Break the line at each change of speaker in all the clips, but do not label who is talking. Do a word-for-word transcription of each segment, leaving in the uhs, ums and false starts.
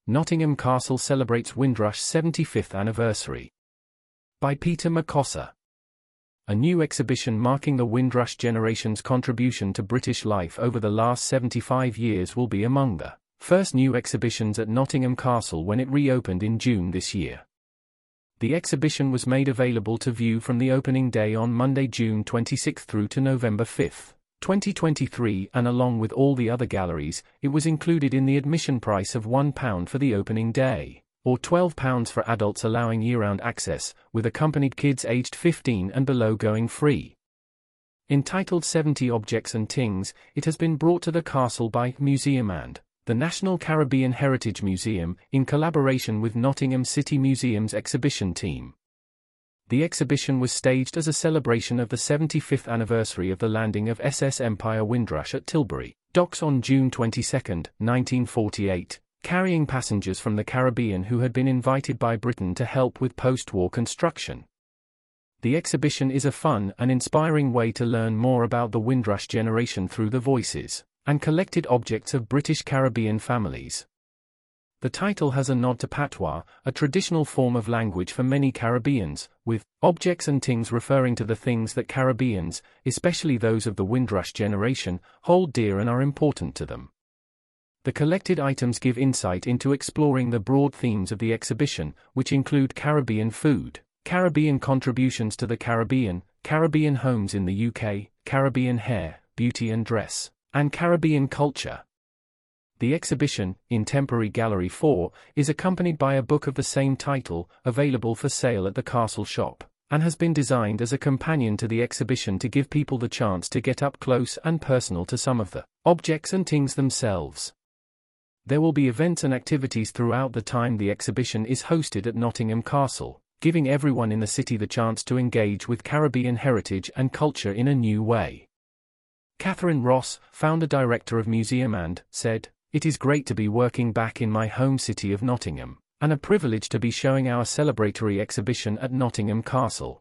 Nottingham Castle celebrates Windrush seventy-fifth anniversary. By Peter McCosser. A new exhibition marking the Windrush generation's contribution to British life over the last seventy-five years will be among the first new exhibitions at Nottingham Castle when it reopened in June this year. The exhibition was made available to view from the opening day on Monday, June twenty-sixth through to November fifth, twenty twenty-three, and along with all the other galleries, it was included in the admission price of one pound for the opening day, or twelve pounds for adults, allowing year-round access, with accompanied kids aged fifteen and below going free. Entitled seventy Objects and Things, it has been brought to the castle by Museum and the National Caribbean Heritage Museum, in collaboration with Nottingham City Museum's exhibition team. The exhibition was staged as a celebration of the seventy-fifth anniversary of the landing of S S Empire Windrush at Tilbury Docks on June twenty-second, nineteen forty-eight, carrying passengers from the Caribbean who had been invited by Britain to help with post-war construction. The exhibition is a fun and inspiring way to learn more about the Windrush generation through the voices and collected objects of British Caribbean families. The title has a nod to patois, a traditional form of language for many Caribbeans, with objects and things referring to the things that Caribbeans, especially those of the Windrush generation, hold dear and are important to them. The collected items give insight into exploring the broad themes of the exhibition, which include Caribbean food, Caribbean contributions to the Caribbean, Caribbean homes in the U K, Caribbean hair, beauty and dress, and Caribbean culture. The exhibition, in Temporary Gallery four, is accompanied by a book of the same title, available for sale at the castle shop, and has been designed as a companion to the exhibition to give people the chance to get up close and personal to some of the objects and things themselves. There will be events and activities throughout the time the exhibition is hosted at Nottingham Castle, giving everyone in the city the chance to engage with Caribbean heritage and culture in a new way. Catherine Ross, founder-director of Museum and, said, "It is great to be working back in my home city of Nottingham, and a privilege to be showing our celebratory exhibition at Nottingham Castle.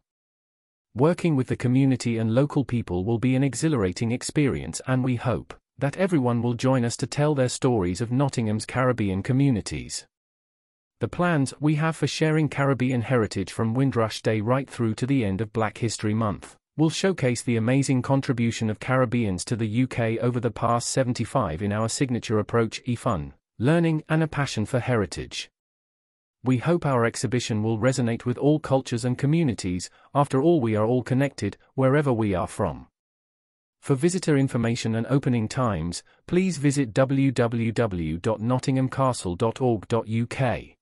Working with the community and local people will be an exhilarating experience, and we hope that everyone will join us to tell their stories of Nottingham's Caribbean communities. The plans we have for sharing Caribbean heritage from Windrush Day right through to the end of Black History Month will showcase the amazing contribution of Caribbeans to the U K over the past seventy-five in our signature approach: e-fun, learning, and a passion for heritage. We hope our exhibition will resonate with all cultures and communities. After all, we are all connected, wherever we are from." For visitor information and opening times, please visit w w w dot nottingham castle dot org dot u k.